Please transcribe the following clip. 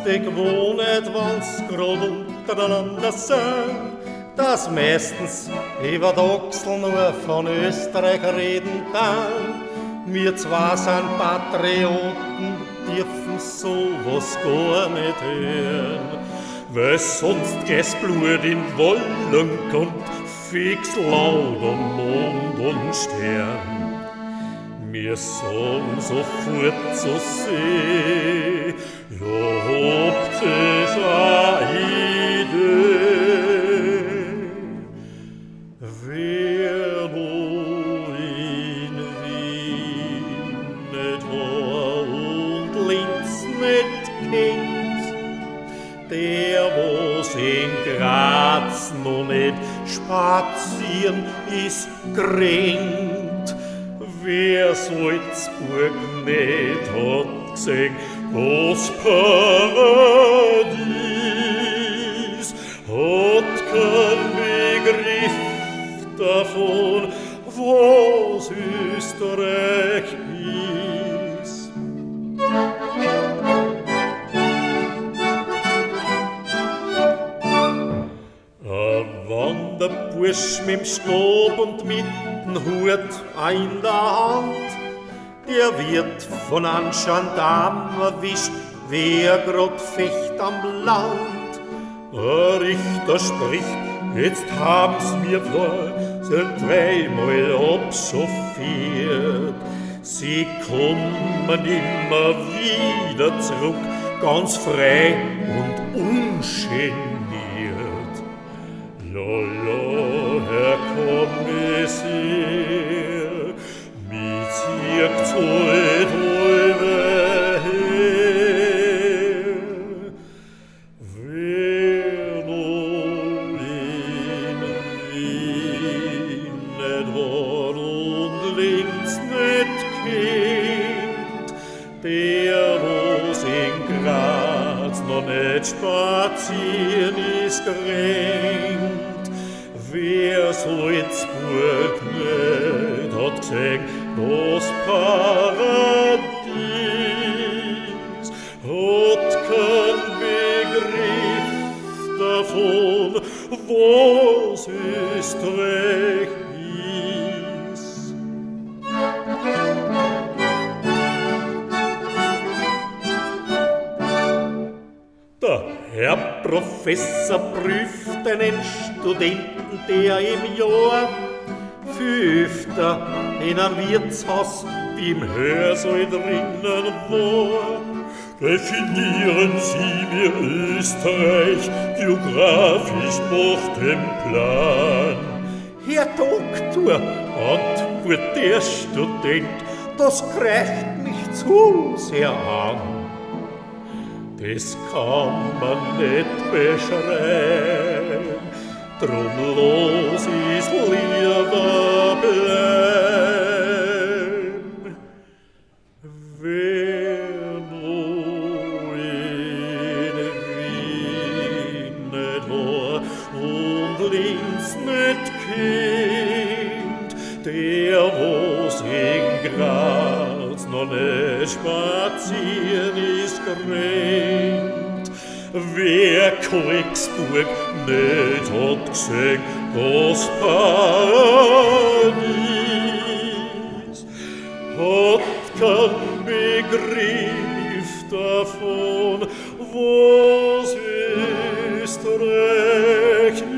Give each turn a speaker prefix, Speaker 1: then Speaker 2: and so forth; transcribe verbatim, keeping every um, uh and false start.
Speaker 1: ich gewohnt, wann's grad untereinander sind, dass meistens über die Achsel nur von Österreich reden kann. Wir zwei sind Patrioten, dürfen sowas gar nicht hören, weil sonst gehts Blut in Wollen kommt, fix laut um Mond und Stern. Wir sagen sofort zur See, ja, habt es a Idee, wer wo in Wien nicht war und Linz nicht kennt, der was in Graz noch nicht spazieren ist kränkt. Wer Salzburg nicht hat gesehen, das Paradies, hat kein Begriff davon, was Österreich ist. Ein Wanderbursch mit'm Stab und mit'm Hut in der Hand, der wird von einem Gendarm erwischt, wer grad fecht am Land. Ein Richter spricht, jetzt haben's mir vor, sind dreimal abchauffiert. Sie kommen immer wieder zurück, ganz frei und ungeniert. Ja, ja, Herr Kommissär, mit zirkt heute halbe her. Wer noch in Wien nicht war und Linz nicht kennt, der was in Graz noch nicht spazieren ist gerannt. Wer Salzburg nicht hat gesehen, das Paradies, hat kein Begriff davon, was Österreich ist. Der Herr Professor prüft einen Studenten, der im Jahr viel öfter in einem Wirtshaus wie im Hörsaal drinnen war. Definieren Sie mir Österreich geografisch nach dem Plan. Herr Doktor, antwortet der Student, das greift mich zu sehr an. Das kann man nicht beschreiben, drum los ist lieber bleiben. Wer noch in Wien nicht war und Linz nicht kennt, der was in Graz noch nicht spazieren ist gerannt. Wer Kolksburg nicht hat gesehen, das Paradies, hat kein Begriff davon, was Österreich